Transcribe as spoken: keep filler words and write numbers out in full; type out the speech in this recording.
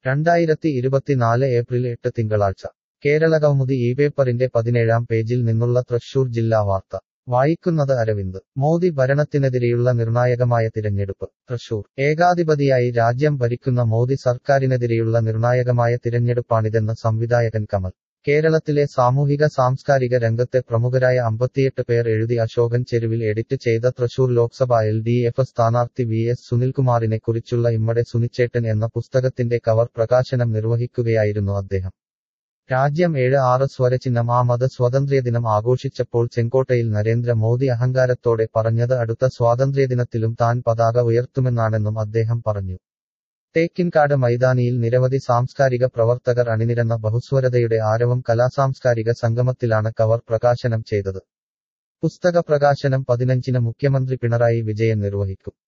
രണ്ടായിരത്തി ഇരുപത്തിനാല് ഏപ്രിൽ എട്ട് തിങ്കളാഴ്ച കേരളകൗമുദി ഈ പേപ്പറിന്റെ പതിനേഴാം പേജിൽ നിന്നുള്ള തൃശൂർ ജില്ലാ വാർത്ത വായിക്കുന്നത് അരവിന്ദ്. മോദി ഭരണത്തിനെതിരെയുള്ള നിർണായകമായ തിരഞ്ഞെടുപ്പ്. തൃശൂർ. ഏകാധിപതിയായി രാജ്യം ഭരിക്കുന്ന മോദി സർക്കാരിനെതിരെയുള്ള നിർണായകമായ തിരഞ്ഞെടുപ്പാണിതെന്ന് സംവിധായകൻ കമൽ. കേരളത്തിലെ സാമൂഹിക സാംസ്കാരിക രംഗത്തെ പ്രമുഖരായ അമ്പത്തിയെട്ട് പേർ എഴുതി അശോകൻ ചെരുവിൽ എഡിറ്റ് ചെയ്ത Thrissur Lok Sabha L D F സ്ഥാനാർത്ഥി വി എസ് സുനിൽകുമാറിനെ കുറിച്ചുള്ള ഇമ്മടെ സുനിച്ചേട്ടൻ എന്ന പുസ്തകത്തിന്റെ കവർ പ്രകാശനം നിർവഹിക്കുകയായിരുന്നു അദ്ദേഹം. രാജ്യം ഏഴ് ആറ് സ്വരചിഹ്നം ആ മത സ്വാതന്ത്ര്യദിനം ആഘോഷിച്ചപ്പോൾ ചെങ്കോട്ടയിൽ നരേന്ദ്ര മോദി അഹങ്കാരത്തോടെ പറഞ്ഞത് അടുത്ത സ്വാതന്ത്ര്യദിനത്തിലും താൻ പതാക ഉയർത്തുമെന്നാണെന്നും അദ്ദേഹം പറഞ്ഞു. തേക്കിൻകാട് മൈതാനിയിൽ നിരവധി സാംസ്കാരിക പ്രവർത്തകർ അണിനിരന്ന ബഹുസ്വരതയുടെ ആരവം കലാസാംസ്കാരിക സംഗമത്തിലാണ് കവർ പ്രകാശനം ചെയ്തത്. പുസ്തക പ്രകാശനം പതിനഞ്ചിന് മുഖ്യമന്ത്രി പിണറായി വിജയൻ നിർവഹിക്കും.